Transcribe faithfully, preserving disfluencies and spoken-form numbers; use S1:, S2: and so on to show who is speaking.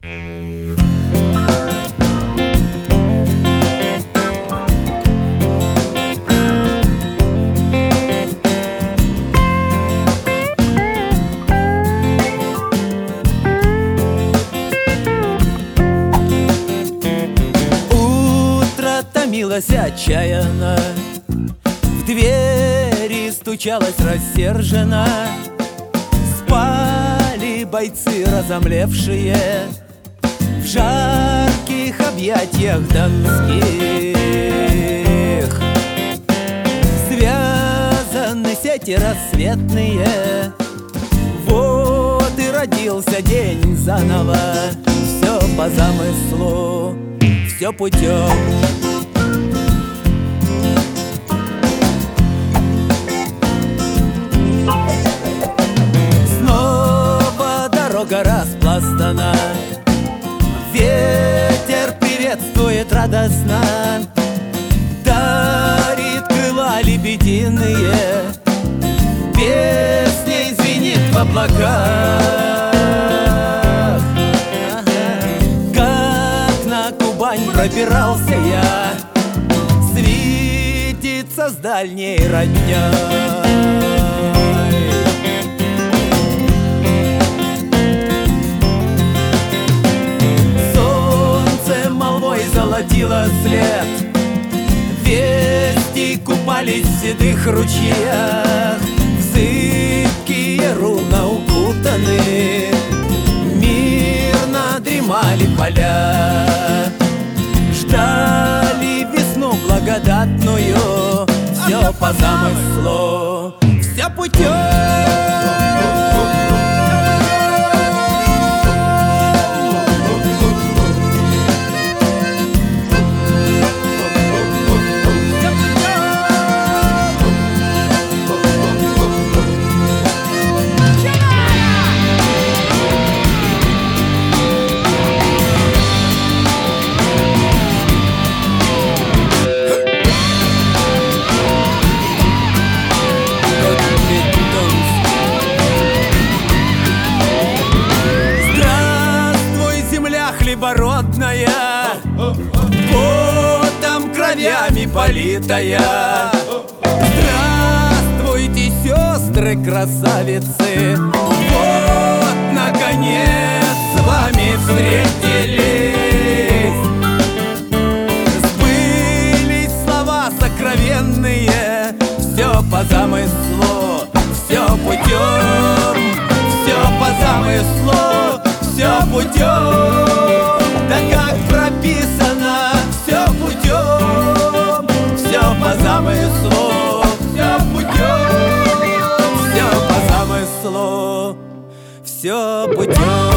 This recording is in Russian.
S1: Томилась отчаянно, в двери стучалась рассерженно. Спали бойцы разомлевшие в жарких объятиях донских. Связаны сети рассветные, вот и родился день заново. Все по замыслу, все путем. Дорога распластана, ветер приветствует радостно, дарит крыла лебединые, песней звенит в облаках. Как на Кубань пробирался я, светится с дальней родня. Золотило след, вести купались в седых ручьях, в зыбкие руна укутаны, мирно дремали поля, ждали весну благодатную. Все по замыслу, все путем. Хлебородная, потом кровями политая. Здравствуйте, сестры красавицы, вот наконец с вами встретились. Сбылись слова сокровенные, все по замыслу, все путем, все по замыслу, все путем. Да как прописано, все путем, все по замыслу, все путем, все по замыслу, все путем.